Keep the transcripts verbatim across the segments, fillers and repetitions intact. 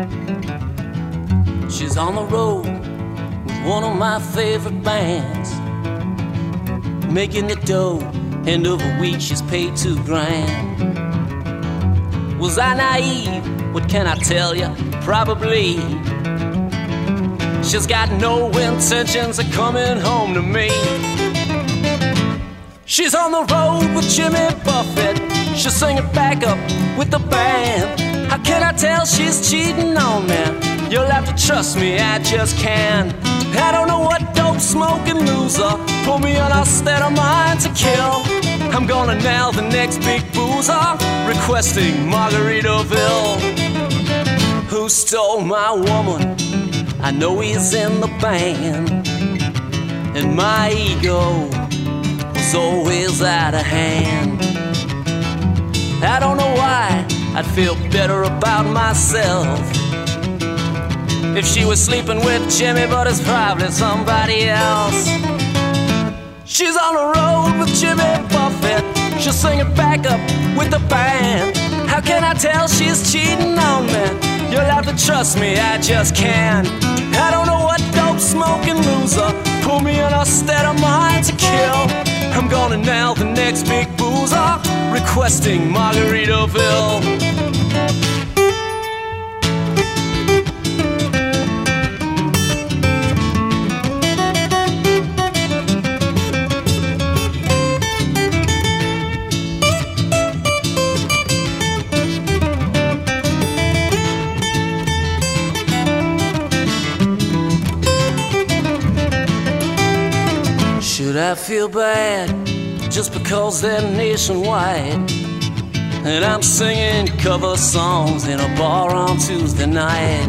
She's on the road with one of my favorite bands, making the dough. End of a week she's paid two grand. Was I naive? What can I tell you? Probably. She's got no intentions of coming home to me. She's on the road with Jimmy Buffett. She'll sing it back up with the band. How can I tell she's cheating on me? You'll have to trust me, I just can't. I don't know what dope smoking loser put me on a state of mind to kill. I'm gonna nail the next big boozer, requesting Margaritaville. Who stole my woman? I know he's in the band, and my ego was always out of hand. I don't know why I'd feel better about myself if she was sleeping with Jimmy, but it's probably somebody else. She's on the road with Jimmy Buffett. She'll sing it back up with the band. How can I tell she's cheating on me? You'll have to trust me, I just can't. I don't know what dope smoking loser put me in a state of mind to kill. I'm gonna nail the next big boozer, requesting Margaritaville. Should I feel bad just because they're nationwide and I'm singing cover songs in a bar on Tuesday night?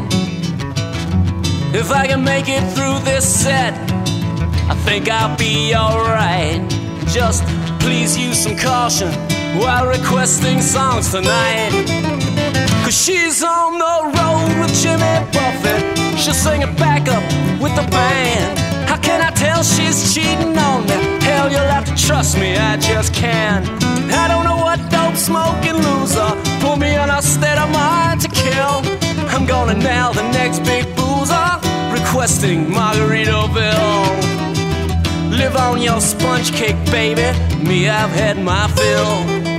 If I can make it through this set, I think I'll be alright. Just please use some caution while requesting songs tonight. Cause she's on the road with Jimmy Buffett. She'll sing it back up with the band. How can I tell she's cheating on me? Hell, you'll have to trust me, I just can't. I don't know what dope smoking loser put me on a state of mind to kill. I'm gonna nail the next big boozer, requesting Margaritaville. Live on your sponge cake, baby, me, I've had my fill.